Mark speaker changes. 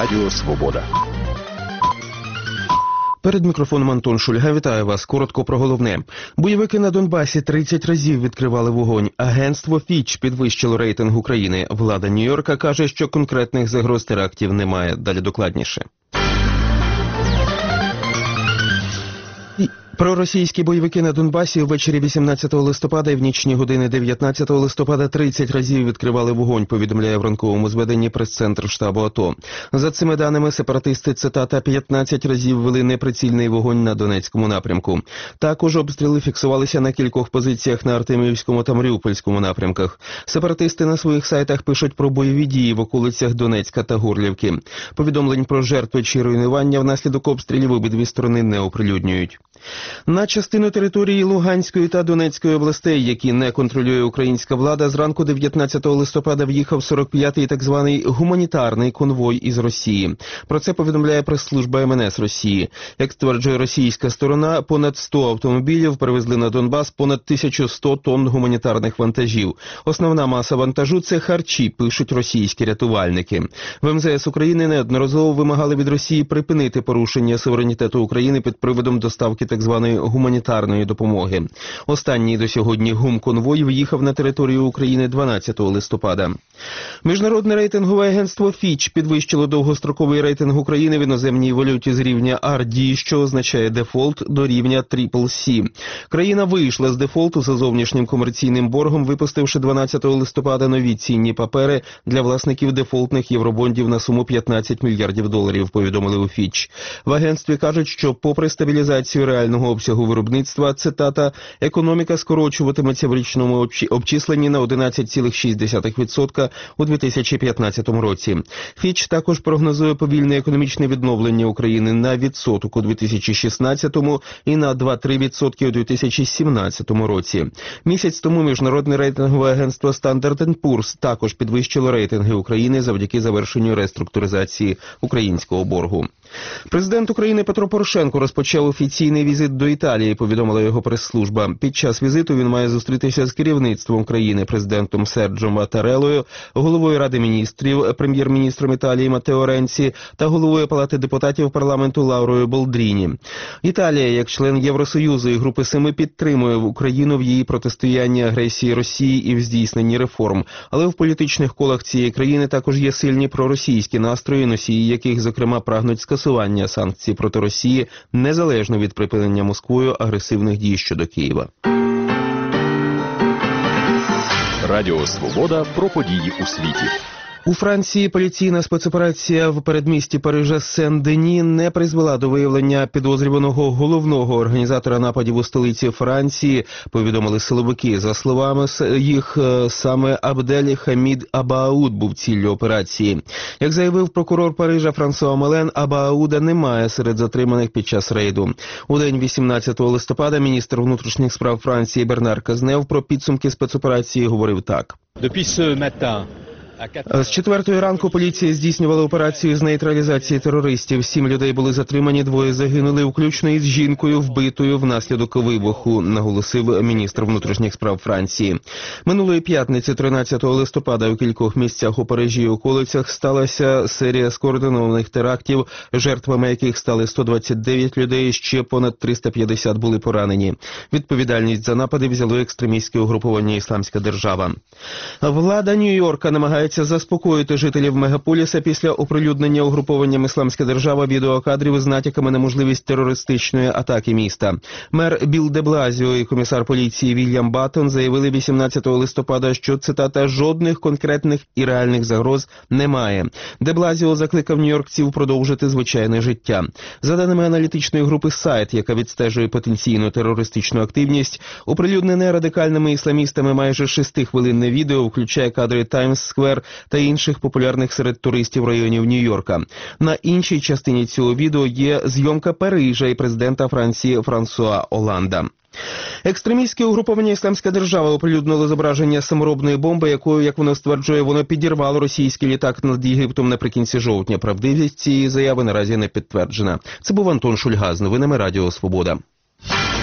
Speaker 1: Радіо Свобода.
Speaker 2: Перед мікрофоном Антон Шульга. Вітаю вас. Коротко про головне. Бойовики на Донбасі 30 разів відкривали вогонь. Агентство Фіч підвищило рейтинг України. Влада Нью-Йорка каже, що конкретних загроз терактів немає. Далі докладніше. Проросійські бойовики на Донбасі ввечері 18 листопада і в нічні години 19 листопада 30 разів відкривали вогонь, повідомляє в ранковому зведенні прес-центр штабу АТО. За цими даними, сепаратисти, цитата, 15 разів вели неприцільний вогонь на Донецькому напрямку. Також обстріли фіксувалися на кількох позиціях на Артемівському та Маріупольському напрямках. Сепаратисти на своїх сайтах пишуть про бойові дії в околицях Донецька та Горлівки. Повідомлень про жертви чи руйнування внаслідок обстрілів обидві сторони не оприлюднюють. На частину території Луганської та Донецької областей, які не контролює українська влада, зранку 19 листопада в'їхав 45-й так званий гуманітарний конвой із Росії. Про це повідомляє прес-служба МНС Росії. Як стверджує російська сторона, понад 100 автомобілів перевезли на Донбас понад 1100 тонн гуманітарних вантажів. Основна маса вантажу – це харчі, пишуть російські рятувальники. В МЗС України неодноразово вимагали від Росії припинити порушення суверенітету України під приводом доставки так званої гуманітарної допомоги. Останній до сьогодні гумконвой в'їхав на територію України 12 листопада. Міжнародне рейтингове агентство Фіч підвищило довгостроковий рейтинг України в іноземній валюті з рівня RD, що означає дефолт, до рівня CCC. Країна вийшла з дефолту за зовнішнім комерційним боргом, випустивши 12 листопада нові цінні папери для власників дефолтних євробондів на суму 15 мільярдів доларів, повідомили у Фіч. В агентстві кажуть, що попри стабілізацію реального обсягу виробництва, цитата, економіка скорочуватиметься в річному обчисленні на 11,6% у 2015 році. Фіч також прогнозує повільне економічне відновлення України на відсоток у 2016 і на 2-3% у 2017 році. Місяць тому міжнародне рейтингове агентство Standard & Poor's також підвищило рейтинги України завдяки завершенню реструктуризації українського боргу. Президент України Петро Порошенко розпочав офіційний візит до Італії, повідомила його прес-служба. Під час візиту він має зустрітися з керівництвом країни, президентом Серджо Матареллою, головою Ради міністрів, прем'єр-міністром Італії Матео Ренці та головою Палати депутатів парламенту Лаурою Болдріні. Італія, як член Євросоюзу і Групи Семи, підтримує Україну в її протистоянні агресії Росії і в здійсненні реформ. Але в політичних колах цієї країни також є сильні проросійські настрої, носії яких, зокрема, прагнуть скасування санкцій проти Росії, незалежно від припинення Москвою агресивних дій щодо Києва.
Speaker 1: Радіо Свобода про події у світі.
Speaker 2: У Франції поліційна спецоперація в передмісті Парижа Сен-Дені не призвела до виявлення підозрюваного головного організатора нападів у столиці Франції, повідомили силовики. За словами їх, саме Абдель Хамід Абауд був ціллю операції. Як заявив прокурор Парижа Франсуа Мален, Абауда немає серед затриманих під час рейду. У день 18 листопада міністр внутрішніх справ Франції Бернар Казнев про підсумки спецоперації говорив так. З 4-ї ранку поліція здійснювала операцію з нейтралізації терористів. 7 людей були затримані, 2 загинули, включно із жінкою, вбитою внаслідок вибуху, наголосив міністр внутрішніх справ Франції. Минулої п'ятниці, 13 листопада, у кількох місцях у Парижі і околицях сталася серія скоординованих терактів, жертвами яких стали 129 людей, ще понад 350 були поранені. Відповідальність за напади взяло екстремістське угруповання «Ісламська держава». Влада Нью-Йорка намагається заспокоїти жителів мегаполіса після оприлюднення угрупованням «Ісламська держава» відеокадрів з натяками на можливість терористичної атаки міста. Мер Білл де Блазіо і комісар поліції Вільям Баттон заявили 18 листопада, що, цитата, жодних конкретних і реальних загроз немає. Де Блазіо закликав нью-йоркців продовжити звичайне життя. За даними аналітичної групи «Сайт», яка відстежує потенційну терористичну активність, оприлюднене радикальними ісламістами майже 6-хвилинне відео включає кадри Таймс-сквер та інших популярних серед туристів районів Нью-Йорка. На іншій частині цього відео є зйомка Парижа і президента Франції Франсуа Оланда. Екстремістське угруповання «Ісламська держава» оприлюднило зображення саморобної бомби, якою, як воно стверджує, воно підірвало російський літак над Єгиптом наприкінці жовтня. Правдивість цієї заяви наразі не підтверджена. Це був Антон Шульга з новинами Радіо Свобода.